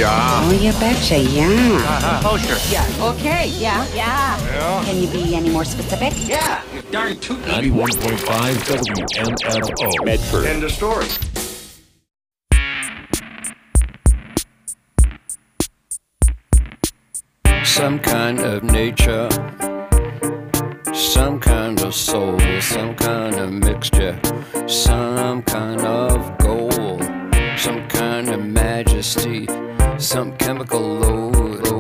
Yeah. Oh, you betcha, yeah. Kosher. Yeah. Okay. Yeah. Yeah. Can you be any more specific? Yeah. You darn tootin'. 91.5 WMFO. Medford. End of story. Some kind of nature, some kind of soul, some kind of mixture, some kind of gold, some kind of majesty, some chemical load.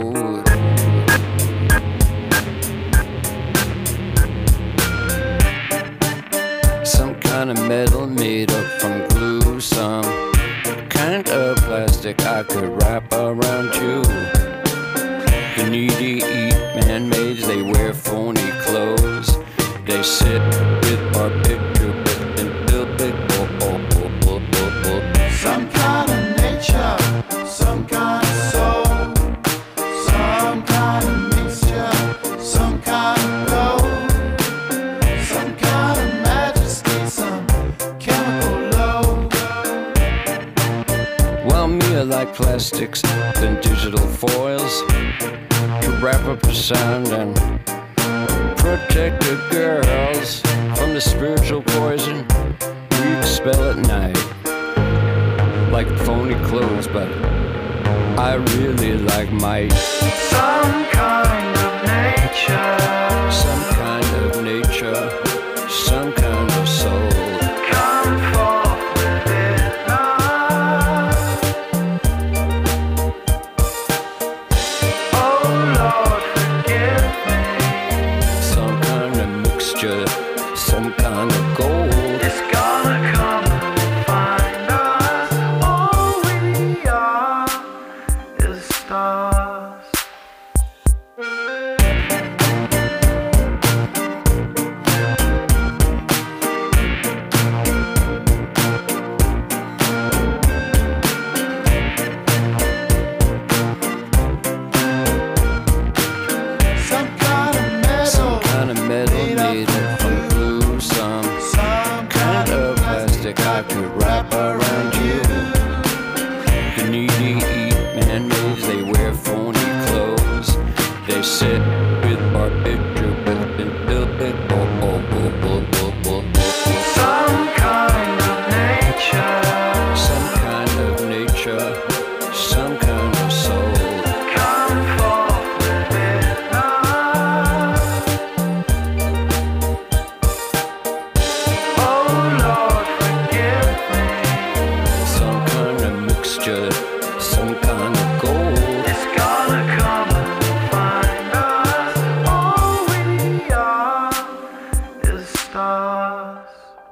Some kind of metal made up from glue, some kind of plastic I could wrap around you. The needy eat man-mades, they wear phony clothes. They sit with our picture and build big. Some kind of nature, some kind of soul, some kind of mixture, some kind of gold, some kind of majesty, some chemical load. Well, me I like plastics than digital foils to wrap up the sound and protect the girls from the spiritual poison we expel at night. Like phony clothes, but I really like might. Some kind of nature, Some kind of nature, some kind of soul. come forth within us. Oh Lord, forgive me. Some kind of mixture, some kind of gold. It's gonna come and find us. All we are is stars. Some kind of metal, Some kind of metal made up from glue. Some some kind of plastic I could wrap around you. The needy eat man-mades, they wear phony clothes. They sit with our picture and build big. Some kind of nature, Some kind of nature, some kind of soul. come forth within us. Oh Lord, forgive me. Some kind of mixture, some kind of gold. It's gonna come and find us. All we are is stars.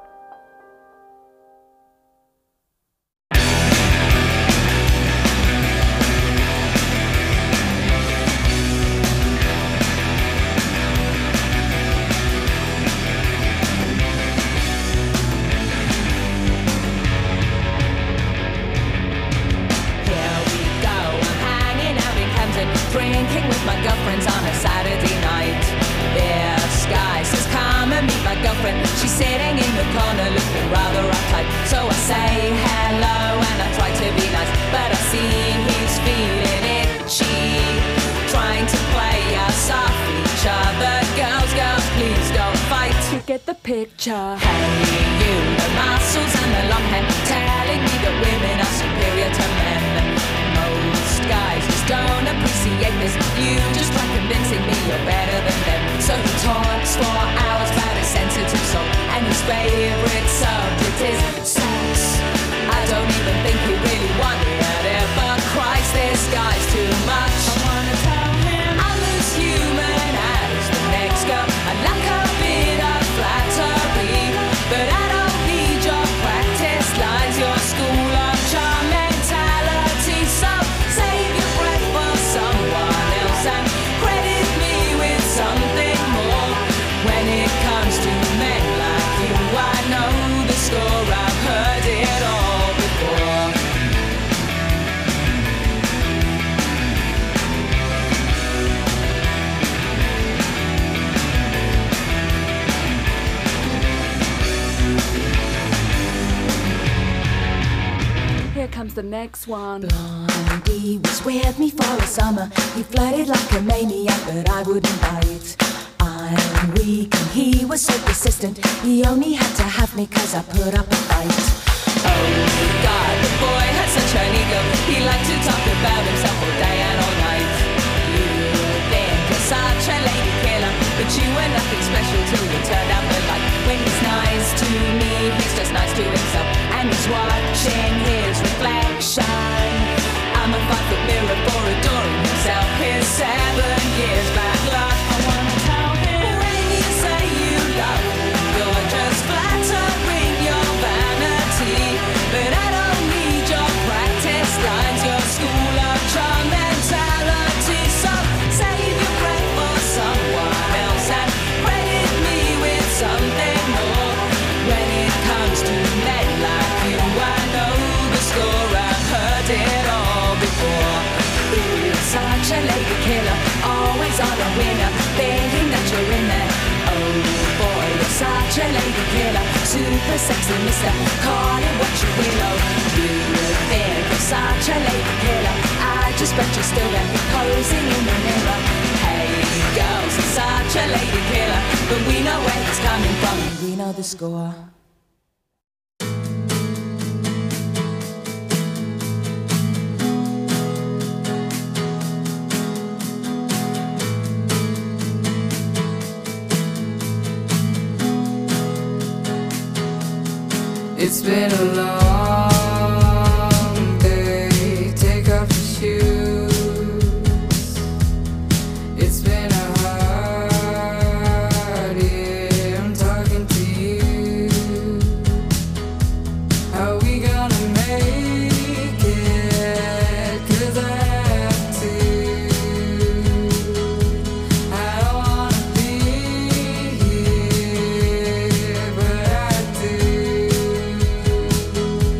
Here we go. I'm hanging out in Camden, drinking with my girlfriends on a Saturday night. This guy says, "Come and meet my girlfriend." She's sitting in the corner, looking rather uptight. So I say hello and I try to be nice, but I see he's feeling itchy, trying to play us off each other. Girls, girls, please don't fight. You get the picture. Hey, you, the muscles and the long hair, telling me that women are superior to men. Most guys just don't appreciate this. You just try convincing me you're better than them. So he talks for hours about his sensitive soul, and his favorite subject is sex. I don't even think he really wanted it, but Christ, this guy's too much. I wanna tell him I'm as human as the next girl. I like a bit of flattery, but I don't need your practice lines, your school of charm mentality. So save your breath for someone else and credit me with something more. When it comes to men like you, I know the score. I've heard it all before. the next one. Blondie was with me for a summer. He flirted like a maniac, but I wouldn't bite. I'm weak and he was so persistent. He only had to have me cause I put up a fight. Oh God, the boy had such an ego. He liked to talk about himself all day and all night. You think you're such a lady killer, but you were nothing special till you turned out the light. When he's nice to me, he's just nice to himself, and he's watching his reflection. I'm a 5-foot mirror for adoring himself. His 7 years bad luck. I wanna tell him, when you say you love me, you're just flattering your vanity. But I don't need your practice lines, your school of charm mentality. So save your breath for someone else and credit me with something more. When it comes to men like you, I know the score. I've heard it all before. Ooh, such a lady killer, always on a winner, thinking that you're in there. Oh boy, you're such a lady killer, super sexy mister, call it what you will. Oh, you think you're such a lady killer, I just bet you're still there, posing in the mirror. Hey girls, you're such a lady killer, but we know where it's coming from, and we know the score. It's been a long day, take off your shoes. It's been a hard year, I'm talking to you. How we gonna make it? 'Cause I have to. I don't wanna be here, but I do.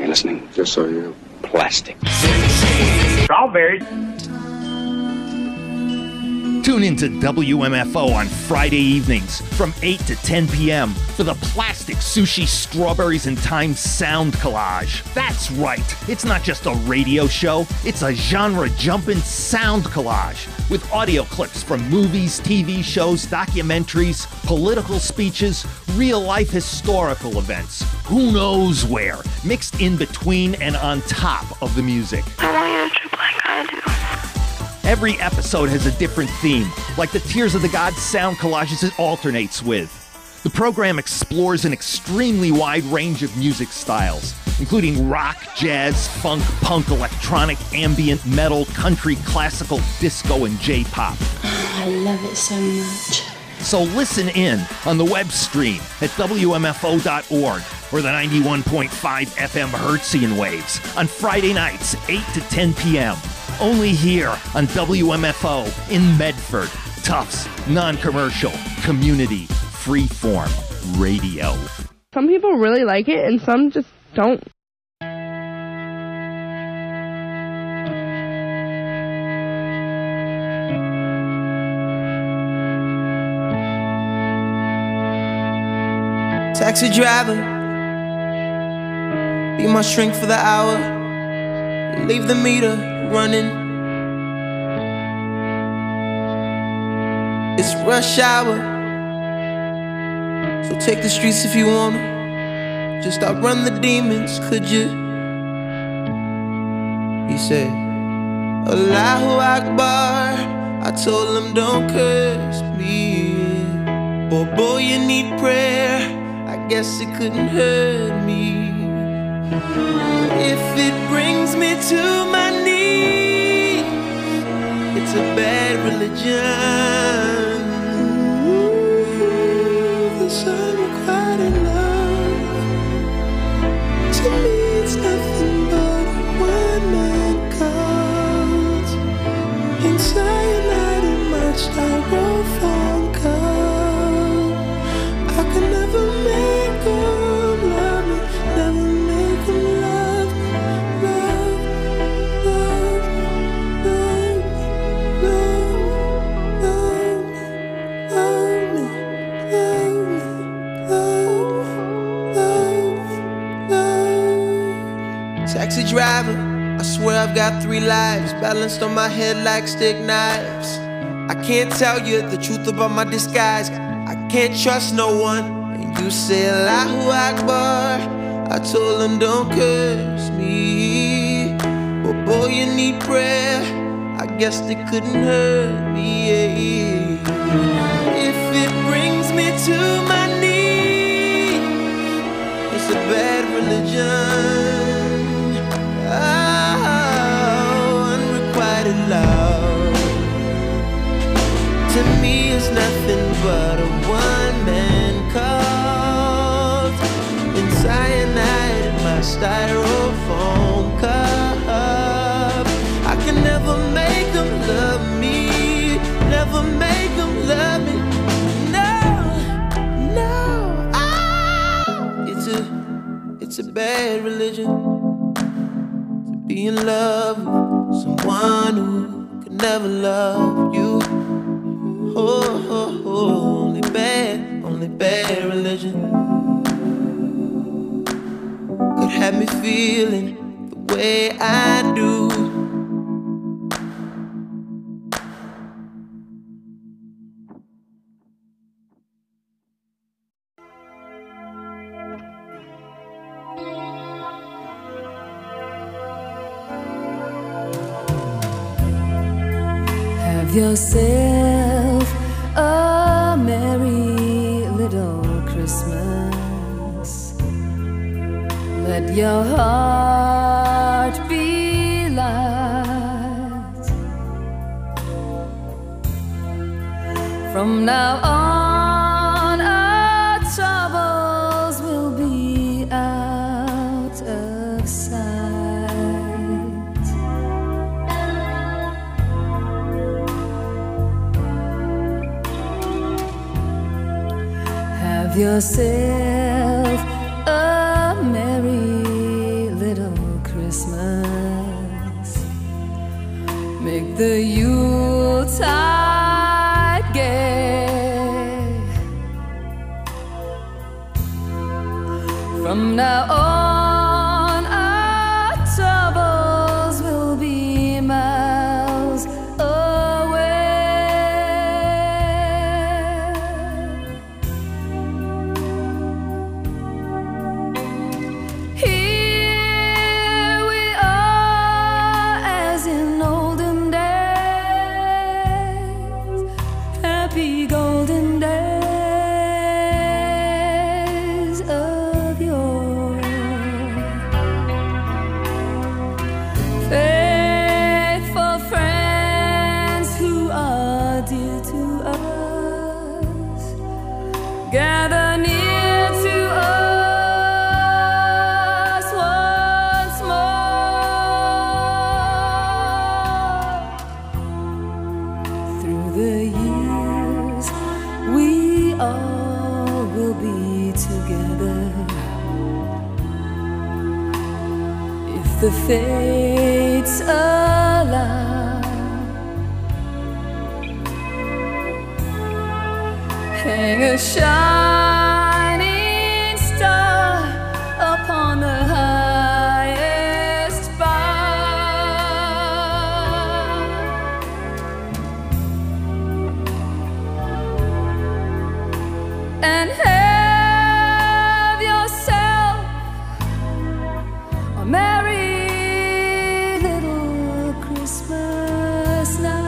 listening? Just so you know. Plastic. Strawberries. Tune into WMFO on Friday evenings from 8 to 10 p.m. for the Plastic Sushi Strawberries and Time Sound Collage. That's right, it's not just a radio show, it's a genre-jumping sound collage with audio clips from movies, TV shows, documentaries, political speeches, real-life historical events. Who knows where, mixed in between and on top of the music. I want you to trip like I do. Every episode has a different theme, like the Tears of the Gods sound collages it alternates with. The program explores an extremely wide range of music styles, including rock, jazz, funk, punk, electronic, ambient, metal, country, classical, disco, and J-pop. I love it so much. So listen in on the web stream at WMFO.org or the 91.5 FM Hertzian waves on Friday nights, 8 to 10 p.m. Only here on WMFO in Medford. Tufts, non-commercial, community, freeform radio. Some people really like it and some just don't. Taxi driver, be my shrink for the hour. Leave the meter running. It's rush hour, so take the streets if you wanna. Just outrun the demons, could you? He said, Allahu Akbar. I told him don't curse me. Boy, you need prayer. I guess it couldn't hurt me. If it brings me to my knees, it's a bad religion. This unrequited love, to me it's nothing but a one-man cult. In cyanide in my styrofoam cup, I can never make them love me, never make them love me, love, love, love, love, love, love me, love, taxi driver, I swear I've got 3 lives balanced on my head like stick knives. I can't tell you the truth about my disguise. I can't trust no one. And you say Allahu Akbar. I told him don't curse me. But boy, you need prayer. I guess they couldn't hurt me. If it brings me to my knees, it's a bad religion. Oh, unrequited love, to me is nothing but a one-man cult. In cyanide in my styrofoam cup, I can never make them love me, never make them love me. No, no, it's a bad religion to be in love with someone who could never love you. Oh, only bad religion could have me feeling the way I do. Have yourself a merry little Christmas. Let your heart be light. From now on, our troubles will be out of sight. Have yourself a merry little Christmas. Make the Yuletide gay. From now on, our troubles will be miles away. Here we are as in olden days, happy golden days of yore. Faithful friends who are dear to us, gather near to us once more. Through the years, we all will be together if the fates allow. Hang a shining star upon the highest bough, and have yourself a merry little Christmas now.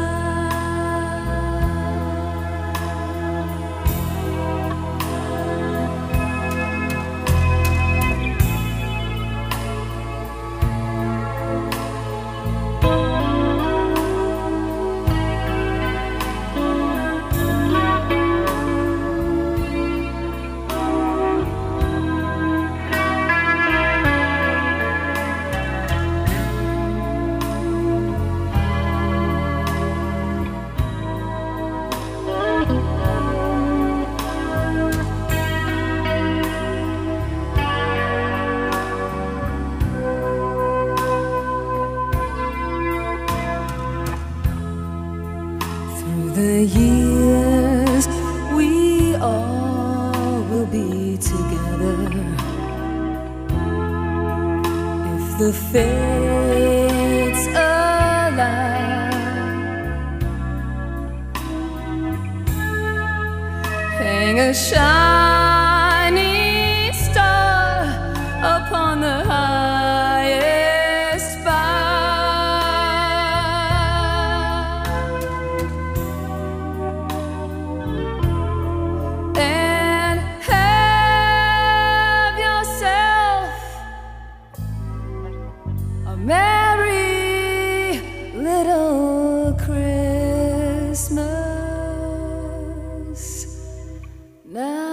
Through the years, we all will be together if the fates allow. Hang a shining star upon the highest bough, and have yourself a merry little Christmas now.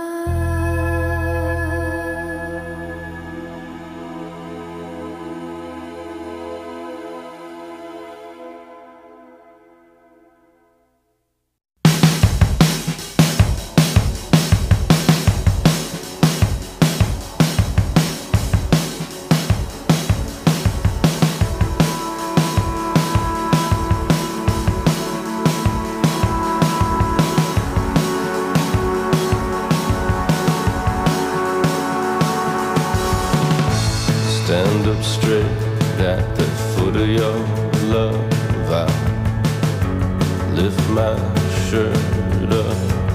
Stand up straight at the foot of your love. I lift my shirt up.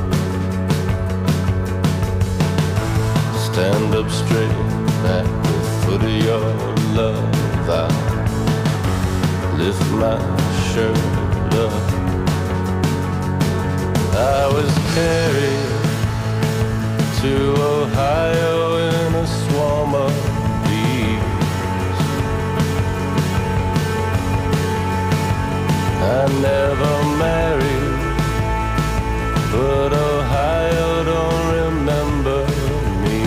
Stand up straight at the foot of your love. I lift my shirt up. I was carried to Ohio in a swarm of bees. I never married, but Ohio don't remember me.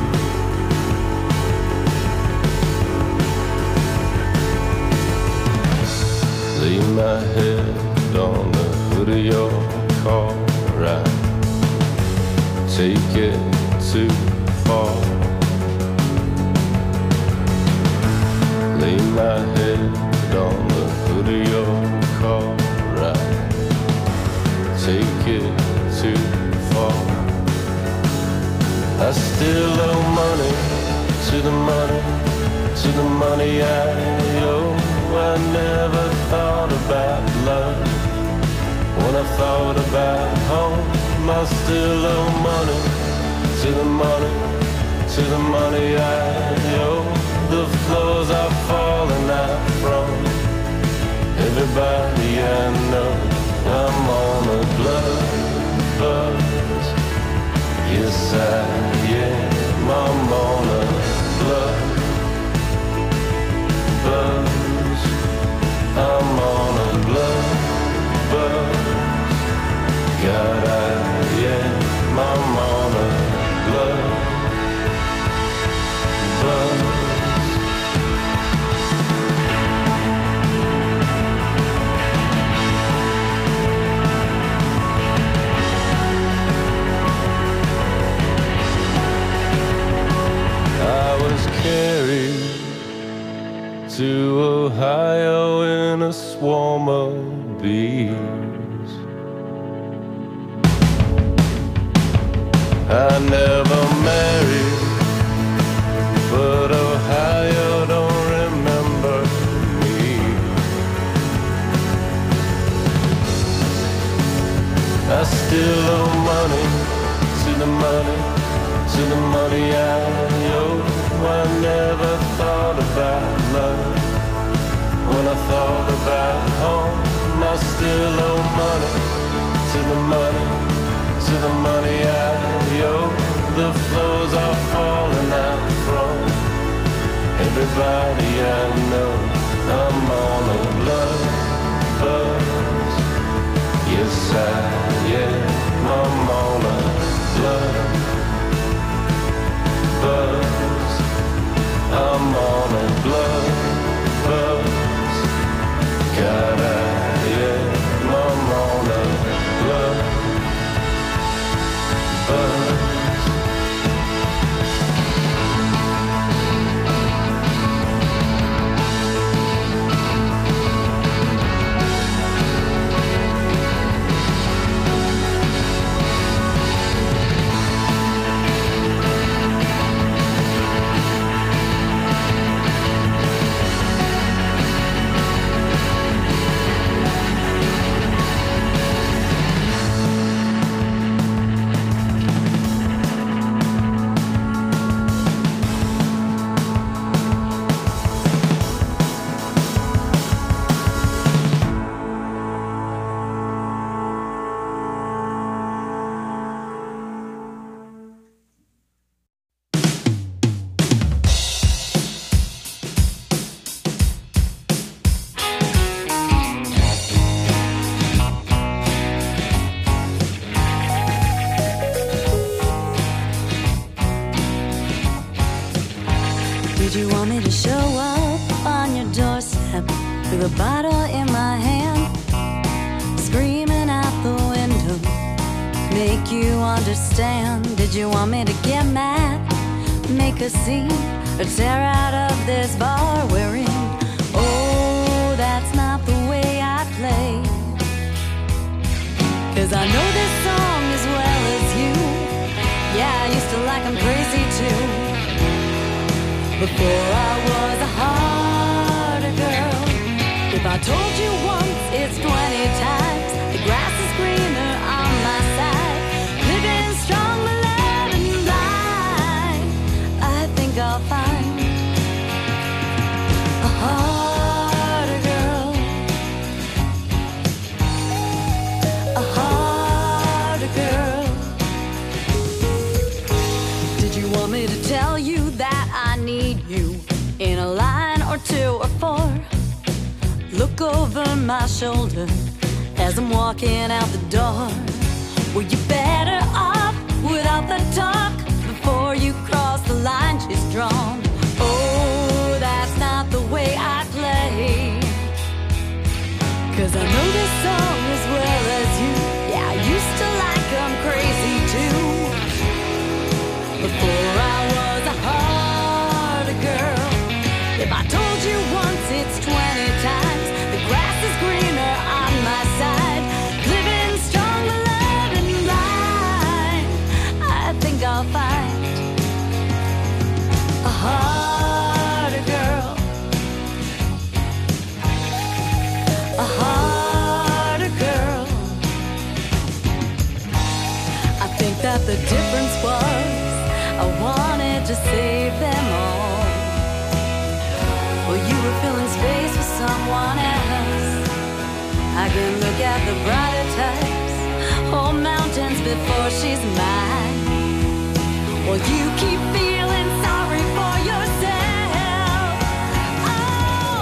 Lay my head on the hood of your car, I take it too far. my head on the hood of your car. I take it too far. I still owe money to the money, to the money I owe. I never thought about love when I thought about home. I still owe money to the money, to the money I owe. The floors are falling out from everybody I know. I'm on a blood buzz. Yes, I am. I'm on a blood buzz. I'm on a blood buzz. God, I am. I'm on a blood buzz. Carried to Ohio in a swarm of bees. I never married, but Ohio don't remember me. I still owe money to the money, to the money I owe. I never thought about love when I thought about home. I still owe money to the money, to the money I owe. The floors are falling out from everybody I know. I'm on a blood buzz. Yes, I am. I'm on a blood buzz. I'm on a blood buzz. God, I am. I'm on a blood buzz. Did you want me to show up on your doorstep with a bottle in my hand, screaming out the window, make you understand? Did you want me to get mad, make a scene, or tear out of this bar we're in? Oh, that's not the way I play, 'cause I know this song as well as you. Yeah, I used to like 'em crazy too, before I was a harder girl. If I told you once, it's 20 times. The grass is greener on my side. Living strong, but loving blind. I think I'll find a harder girl, a harder girl. Did you want me to tell you that I need you in a line or two or four? Look over my shoulder as I'm walking out the door. Were you better off without the talk before you cross the line she's drawn? Oh, that's not the way I play, 'cause I know this song as well as you. Yeah, I used to like 'em crazy too, before I was a harder girl. If I told you once, I'll find a harder girl, a harder girl. I think that the difference was I wanted to save them all. Well, you were filling space for someone else. I can look at the brighter types, whole mountains before she's mine. Well, you keep feeling sorry for yourself. Oh!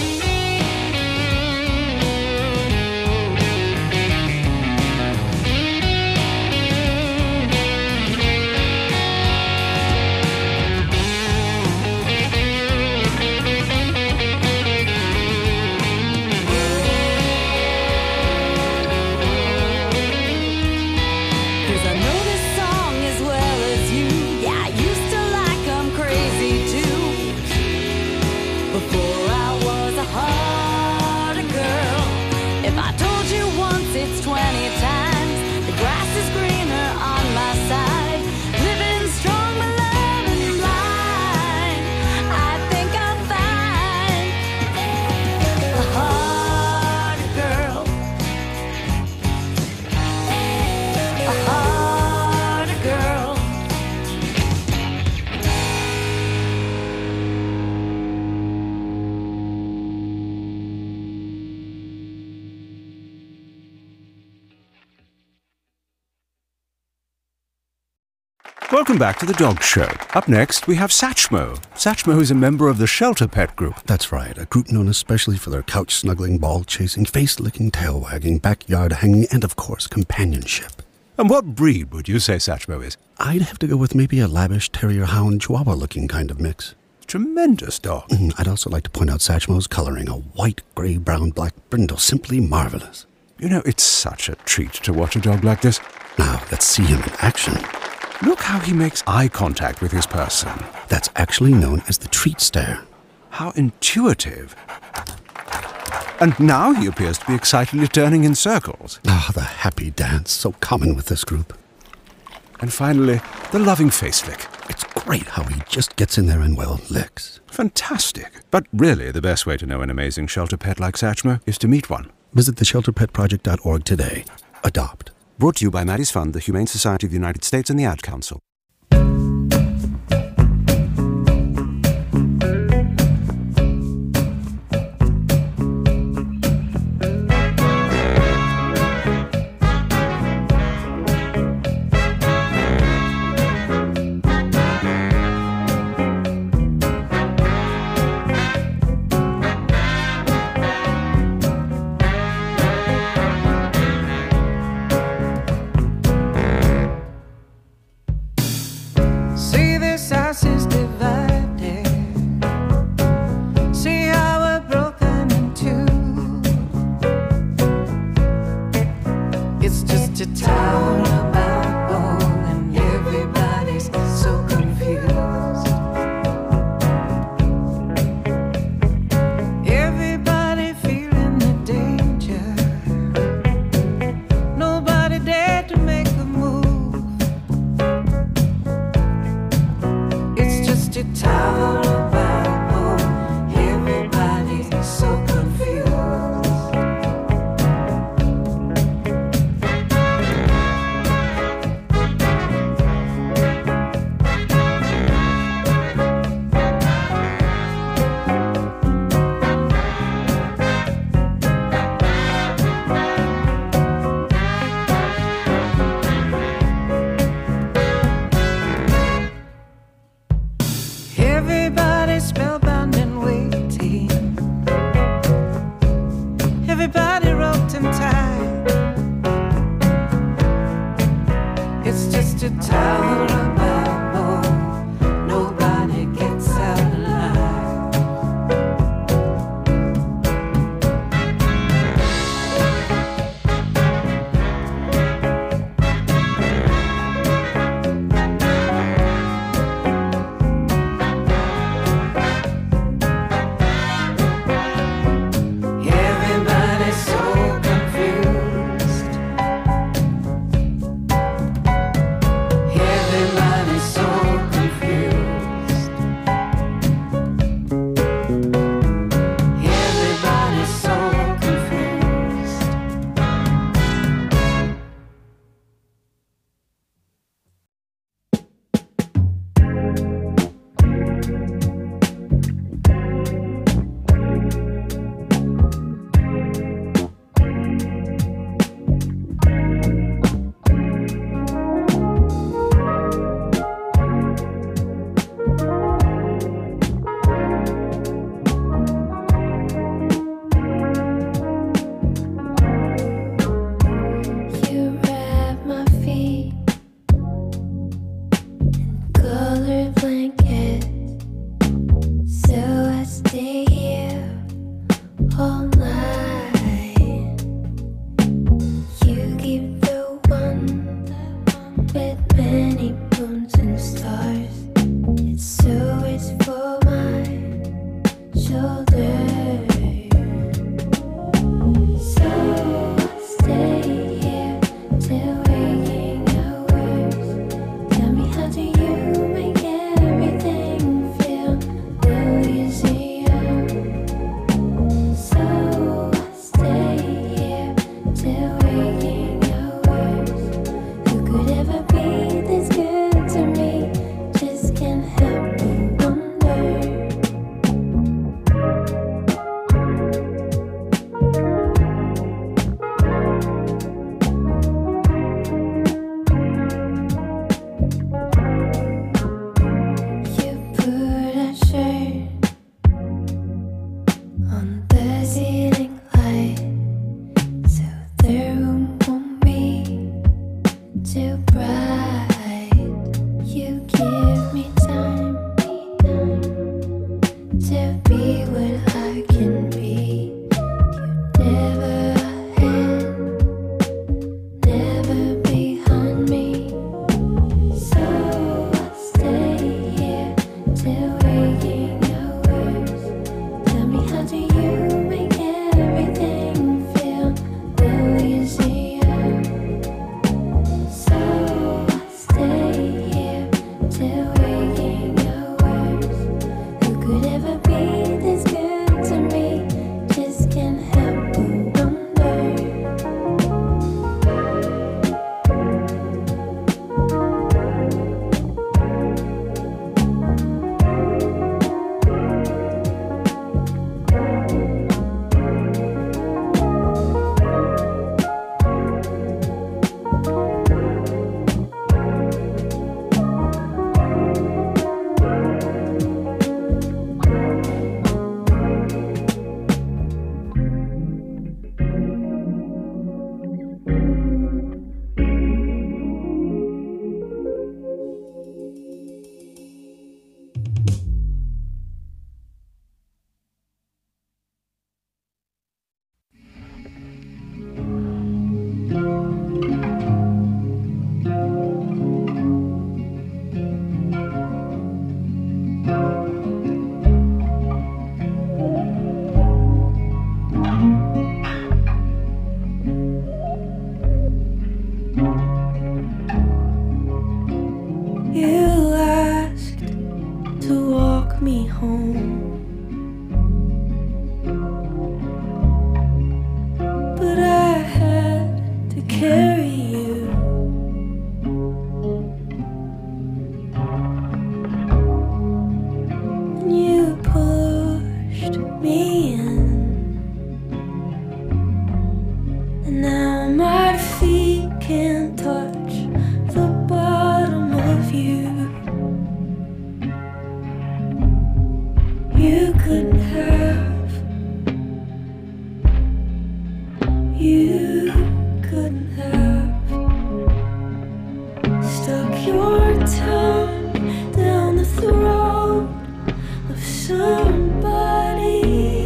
It's 20 times. The grass is greener on my side. Living strong, but loving blind. I think I'll find a harder girl, a harder girl. Welcome back to the Dog Show. Up next, we have Satchmo. Satchmo is a member of the Shelter Pet Group. That's right, a group known especially for their couch-snuggling, ball-chasing, face-licking, tail-wagging, backyard-hanging, and, of course, companionship. And what breed would you say Satchmo is? I'd have to go with maybe a lavish terrier-hound chihuahua-looking kind of mix. Tremendous dog. I'd also like to point out Satchmo's coloring, a white, grey, brown, black brindle, simply marvelous. You know, it's such a treat to watch a dog like this. Now, let's see him in action. Look how he makes eye contact with his person. That's actually known as the treat stare. How intuitive. And now he appears to be excitedly turning in circles. Ah, the happy dance, so common with this group. And finally, the loving face lick. It's great how he just gets in there and, well, licks. Fantastic. But really, the best way to know an amazing shelter pet like Satchmo is to meet one. Visit theshelterpetproject.org today. Adopt. Brought to you by Maddie's Fund, the Humane Society of the United States, and the Ad Council. Everybody blanket, so I stay here all night. You keep the one with many moons and stars. It's always for my shoulder. So I stay here till waking hours. Tell me, how do you make everything feel Elysium? So I stay here till waking hours. Who could ever be this good to me? Just can't help but wonder. You put a shirt on the ceiling light, so the room won't be too bright. You give me time to be what I can be. You never ahead, never behind me. So I stay here till waking hours. Tell me, how do you make everything feel Elysium? So I stay here till waking hours. Who could ever be this good to me? Just can't help but wonder. You asked to walk me home, but I had to carry you. And you pushed me in, and now my feet can't touch the bottom of you. You couldn't have, you couldn't have stuck your tongue down the throat of somebody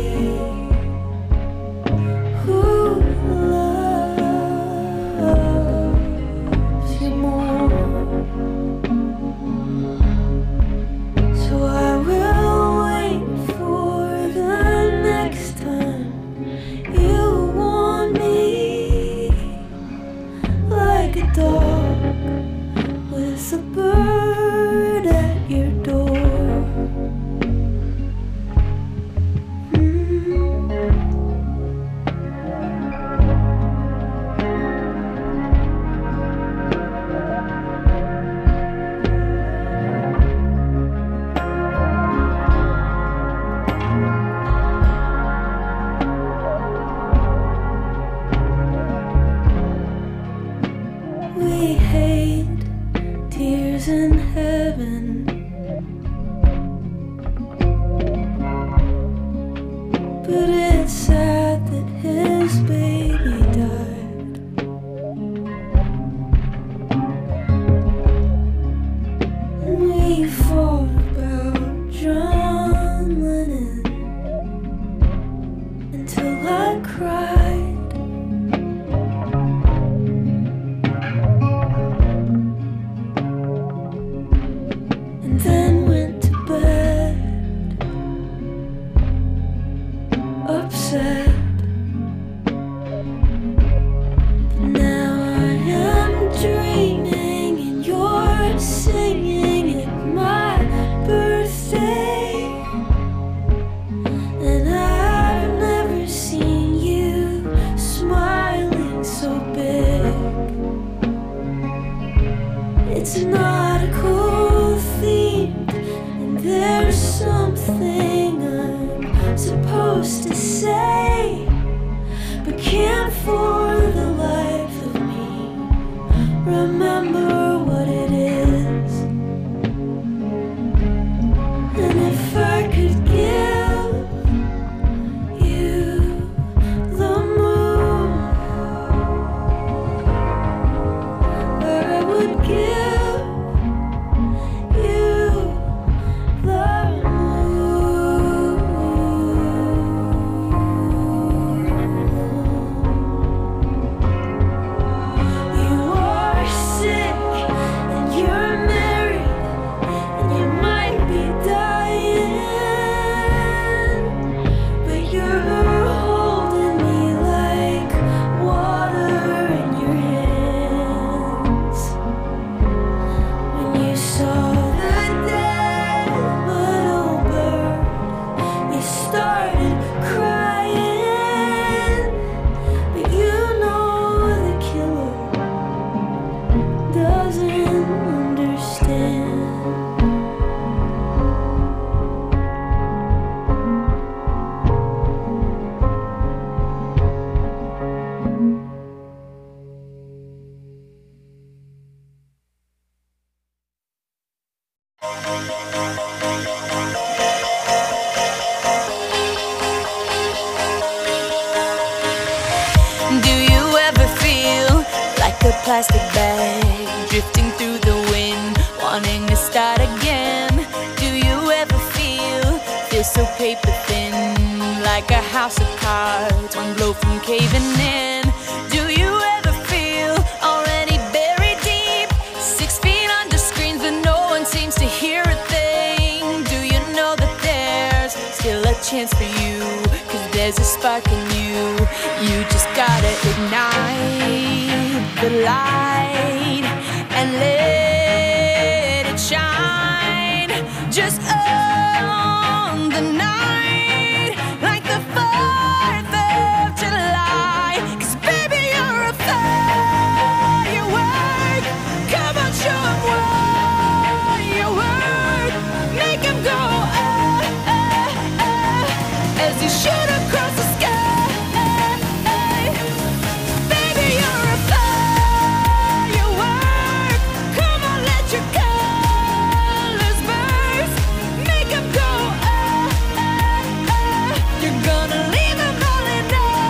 who loves you more. So I will wait for the next time you want me, like a dog with a bird at your door. We hate tears in heaven, but it's sad that his baby died. And we fall It's not a cool theme, and there's something I'm supposed to say, but can't for the life of me remember what it is. And if I could give you the moon, or I would give you the You are sick and you're married and you might be dying, but you're holding me like water in your hands. When you saw that dead little bird, you started crying, but you know the killer doesn't understand. Do you ever feel like a plastic bag drifting through the wind, wanting to start again? Do you ever feel so paper thin, like a house of cards, one blow from caving in? Do you ever feel already buried deep, 6 feet under screens, but no one seems to hear a thing? Do you know that there's still a chance for you? 'Cause there's a spark in you. You just gotta ignite the light and let it shine. Just on the night, like the 4th of July. 'Cause baby, you're a firework. Come on, show 'em what you work. Make 'em go as you shoot across the sky. Baby, you're a firework. Come on, let your colors burst. Make 'em go You're gonna leave 'em all in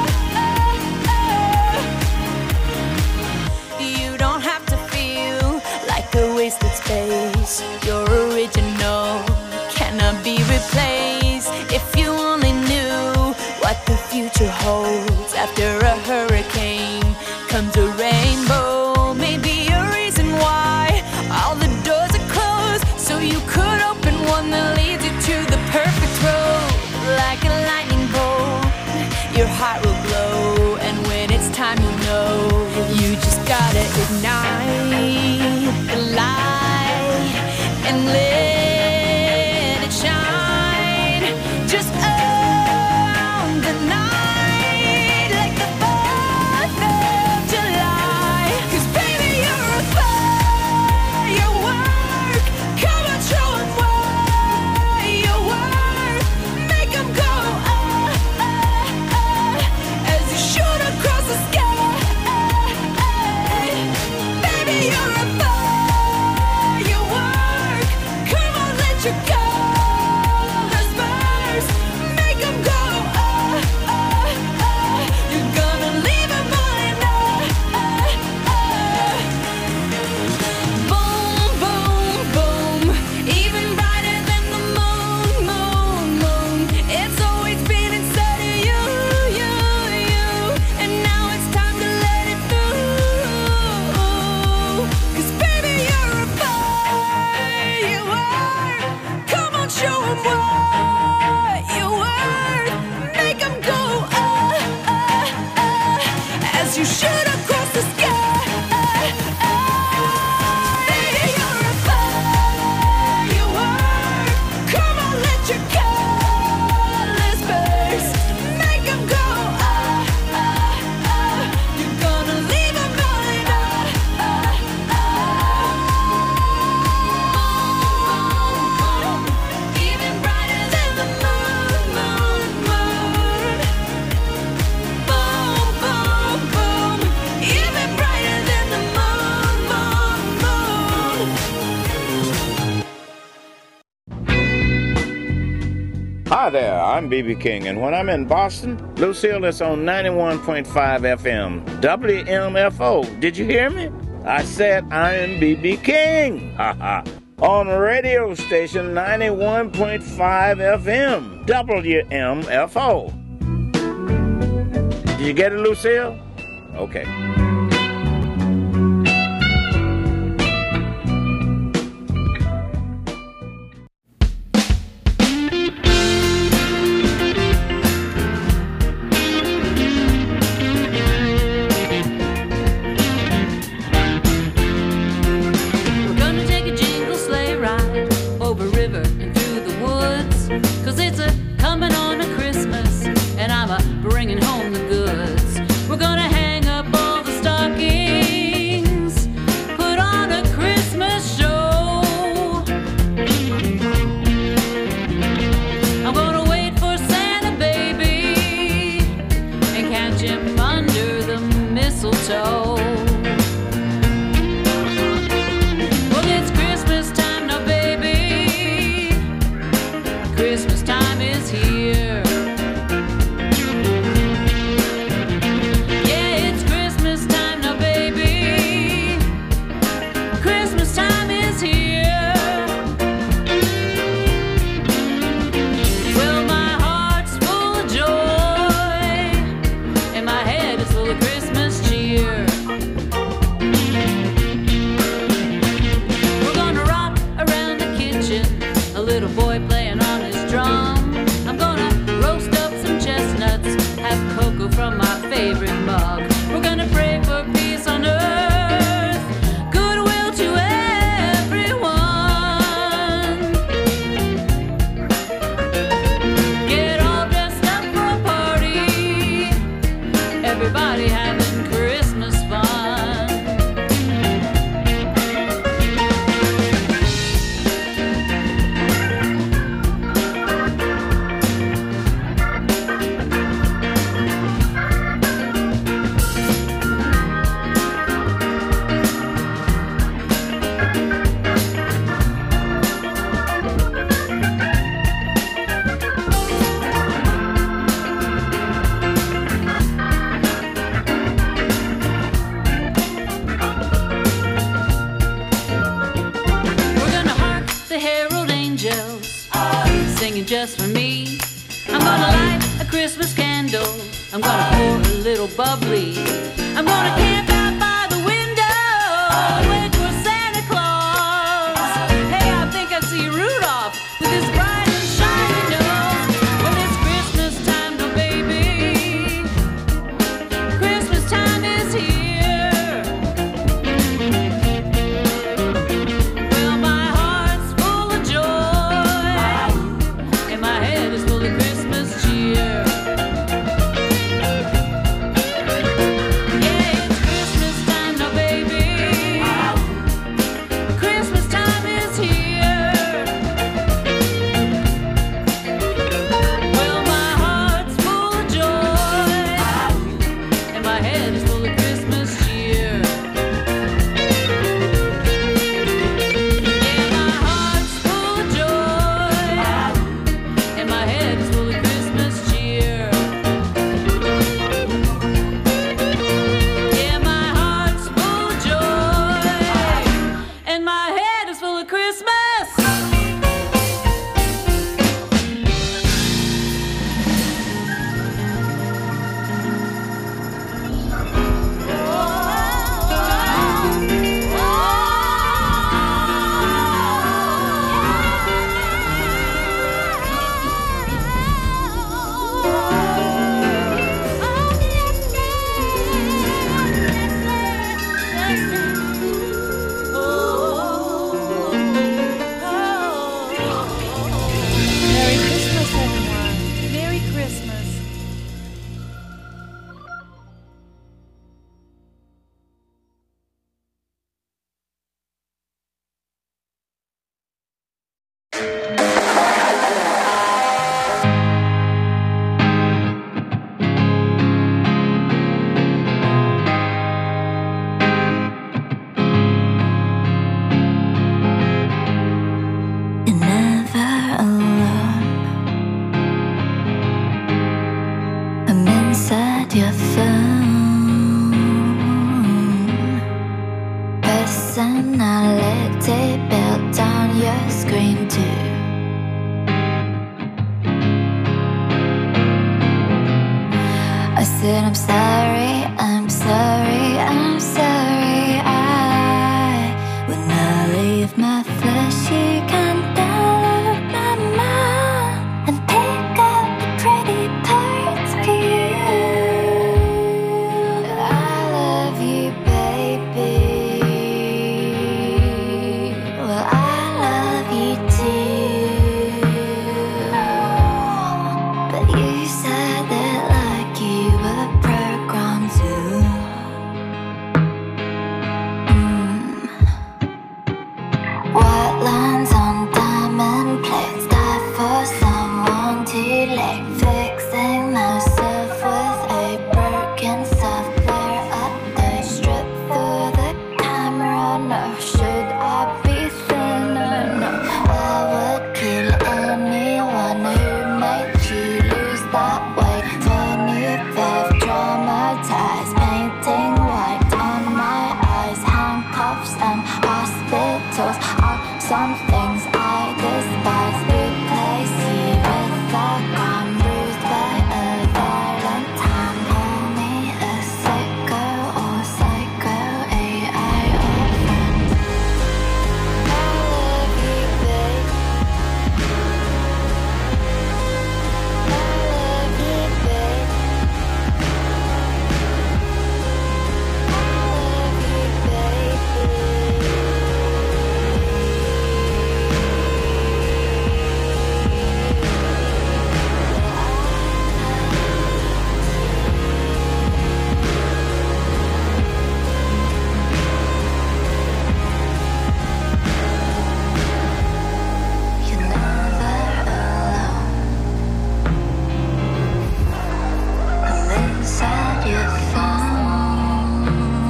You don't have to feel like a wasted space. You're original, cannot be replaced. If you only knew what the future holds. After a hurricane comes a rainbow. Maybe a reason why all the doors are closed, so you could open one that leads you to the perfect road. Like a lightning bolt, your heart will glow, and when it's time, you'll know. You just gotta ignite the light and let it shine. Just on the night, like the 4th of July. 'Cause baby, you're a firework. Come on, show 'em what you work. Make 'em go as you shoot across the sky. Baby, you're a firework. Come on, let your colors burst. Make 'em go You're gonna leave 'em all in Boom, boom, boom. Even brighter than the moon, moon, moon. It's always been inside of you, you, you. And now it's time to let it through. 'Cause baby, you're a firework. Come on, show 'em what you worth. Make 'em go as you shoot across the sky. Baby, you're a firework. Come on, let your colors burst. Make 'em go You're gonna leave 'em all in Hi there, I'm B.B. King, and when I'm in Boston, Lucille is on 91.5 FM, WMFO. Did you hear me? I said I am B.B. King. On radio station 91.5 FM, WMFO. Did you get it, Lucille? Okay. Just for me, I'm gonna light a Christmas candle. I'm gonna pour a little bubbly. I'm gonna camp out by the window, wait for Santa Claus. Hey, I think I see Rudolph with his bright and shiny nose. Well, it's Christmas time, no baby. Christmas time is here. Well, my heart's full of joy. My head is full of Christmas cheer. Yeah, it's Christmas time now, baby. Christmas time is here. Well, my heart's full of joy, and my head is full of Christmas cheer. Yeah, my heart's full of joy, and my head is full of Christmas cheer. Yeah, my heart's full of joy, and my head is full of Christmas. scream too. I said I'm sorry, I'm sorry, I'm sorry. I will not leave my flesh. You can download my mind and pick up the pretty parts for you. I love you, baby. Well, I love you too. But you said that like you were programmed to. White lines on diamond plates, die for someone to like. Fixing myself with a broken software update. Strip for the camera, no. Should I be thinner? No. I would kill anyone who made you lose that weight. Funny, they've traumatized. Painting white on my eyes. Handcuffs and hospitals are some things I despise. Replace you with a gun, bruised by a violent time. Call me a psycho or psycho, AI or friend. I love you, babe. I love you, babe. You're never alone. I'm inside your phone.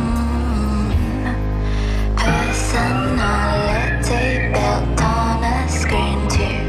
Personality built on a screen too.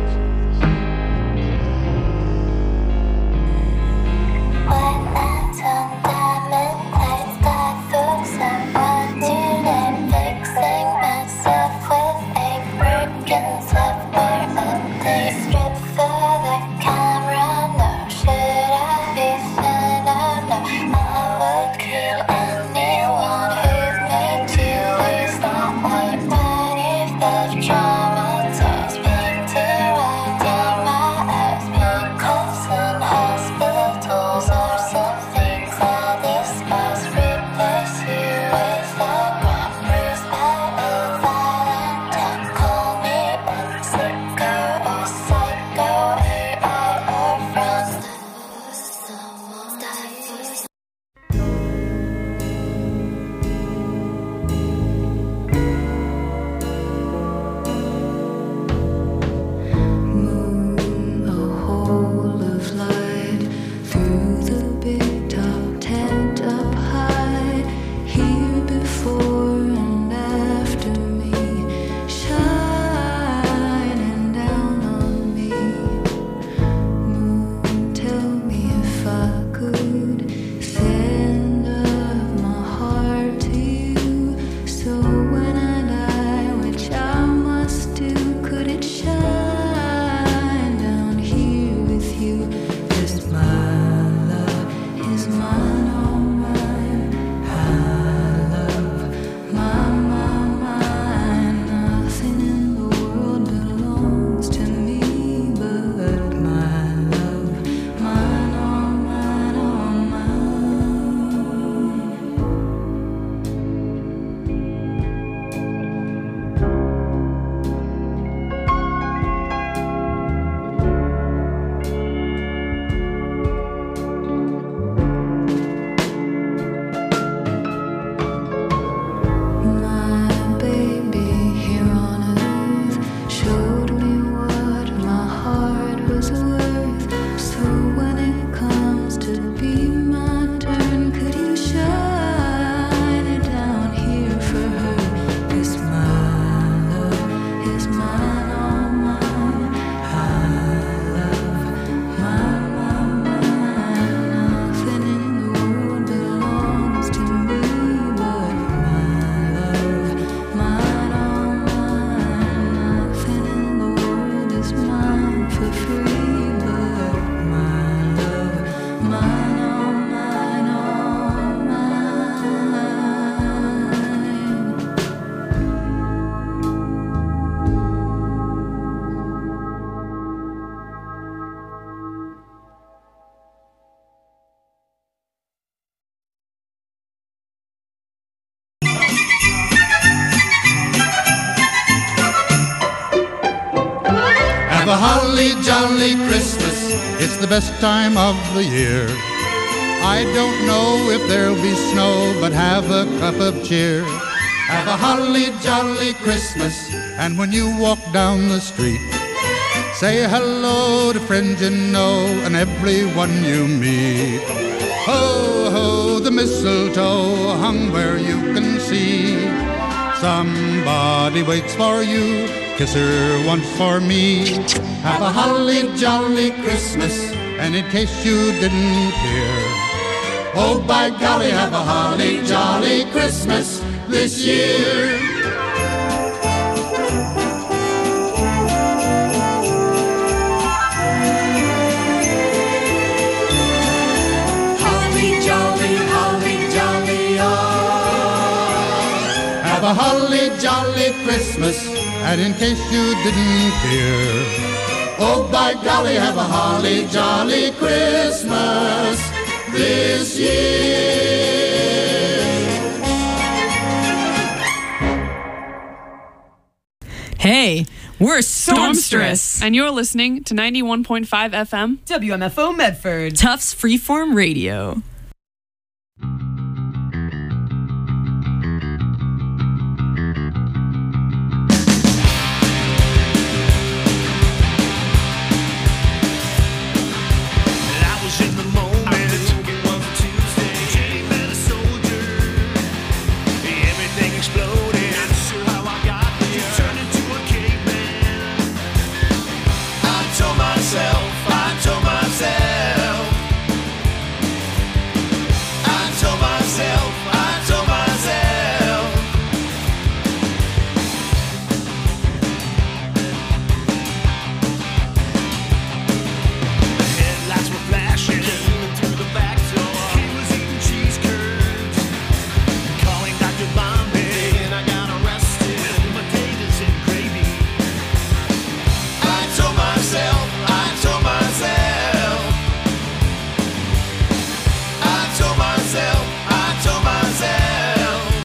White lines on diamond plates, die for someone to name. Fixing myself with a broken software update. Strip for the camera, no. Should I be thinner? No. I would kill anyone who made you lose that weight. But if they've traumatized, painted right down my eyes. Handcuffs and hospitals are some things I despise. Replace you with a gun, bruised by a violent time. Call me a sicko or psycho, AI or friend. holly jolly Christmas. It's the best time of the year. I don't know if there'll be snow, but have a cup of cheer. Have a holly jolly Christmas. And when you walk down the street, say hello to friends you know and everyone you meet. Ho, ho, the mistletoe hung where you can see. Somebody waits for you, kiss her once for me. Have a holly jolly Christmas, and in case you didn't hear, oh by golly, have a holly jolly Christmas this year. Holly jolly, oh. Have a holly jolly Christmas, and in case you didn't hear, oh by golly, have a holly jolly Christmas this year. Hey, we're Stormstress. And you're listening to 91.5 FM WMFO Medford. Tufts Freeform Radio.